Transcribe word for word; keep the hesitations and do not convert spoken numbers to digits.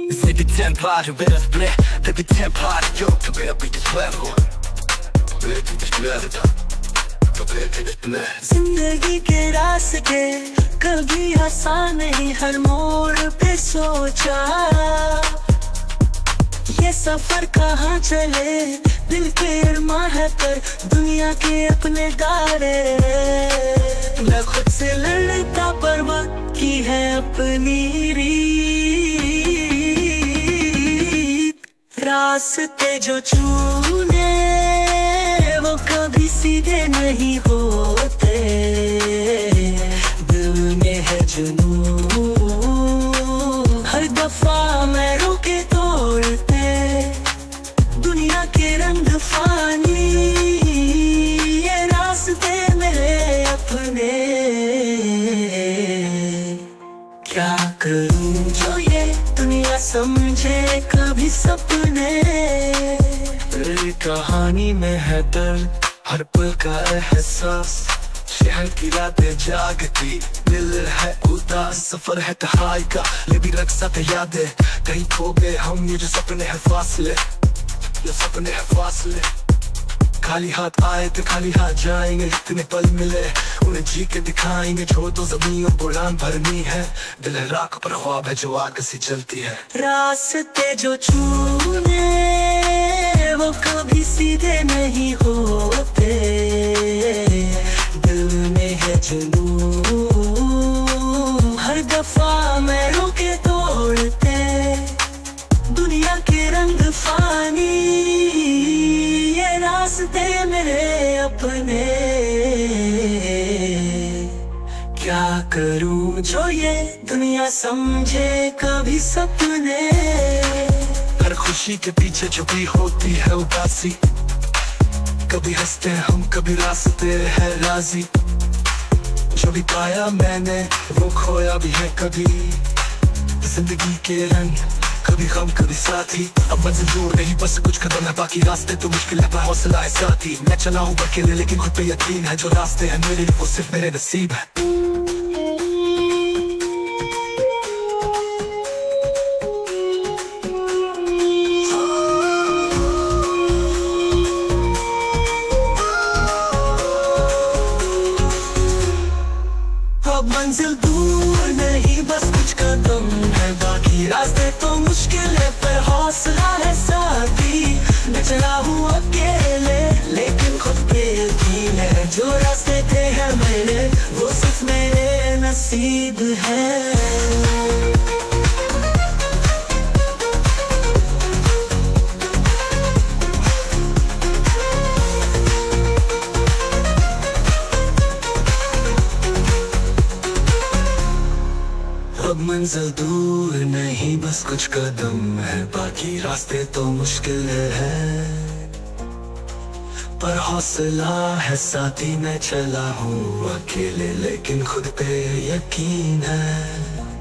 Baby Templar, biraz bile Baby Templar, yok tabi bir de level Baby de जिंदगी के रास्ते कभी आसान नहीं, हर मोड़ पे सोचा ये सफर कहाँ चले, दिल पे अरमां है पर दुनिया के अपने दायरे। मैं खुद से लड़ता पर वक्त की है अपनी रीत। रास्ते जो चुने वो कभी सीधे नहीं होते, दिल में है जुनून हर दफा मैं रोके तोड़ते, दुनिया के रंग फानी ये रास्ते मेरे अपने। क्या करूं जो ये दुनिया समझे कभी सपने, कहानी में है दर्द हर पल का एहसास, शहर की रातें जागती दिल है उदास, सफर है तन्हाई का ले भी रख सकते यादें, कहीं खो गए हम ये जो सपने हैं फासले, ये सपने हैं फासले। खाली हाथ आए थे खाली हाथ जाएंगे, इतने पल मिले उन्हें जी के दिखाएंगे, छोड़ तो ज़मीन और बुरान भरनी है, दिल है राख पर ख्वाब है जो आग सी जलती है। रास्ते जो चुने वो कभी सीधे नहीं होते, दिल में है जुनून हर दफा मैं रोके तोड़ते, दुनिया के रंग फानी ये रास्ते मेरे अपने। क्या करूं जो ये दुनिया समझे कभी सपने, हर खुशी के पीछे छुपी होती है उदासी, कभी हंसते हम कभी रास्ते है राजी, जो भी पाया मैंने वो खोया भी है कभी, जिंदगी के रंग कभी गम कभी साथी, अब मंजिल दूर नहीं बस कुछ कदम है बाकी, रास्ते तो मुश्किल है पर हौसला है साथी, मैं चला हूँ अकेले लेकिन खुद पे यकीन है, जो रास्ते हैं मेरे वो सिर्फ मेरे नसीब है। अब मंजिल दूर नहीं बस कुछ कदम है बाकी, रास्ते तो मुश्किल है पर हौसला है साथी, मैं चला हूँ अकेले लेकिन खुद पे यकीन है, जो रास्ते थे हैं मेरे वो सिर्फ मेरे नसीब है। अब मंजिल दूर नहीं बस कुछ कदम है बाकी, रास्ते तो मुश्किल है पर हौसला है साथी, मैं चला हूँ अकेले लेकिन खुद पे यकीन है।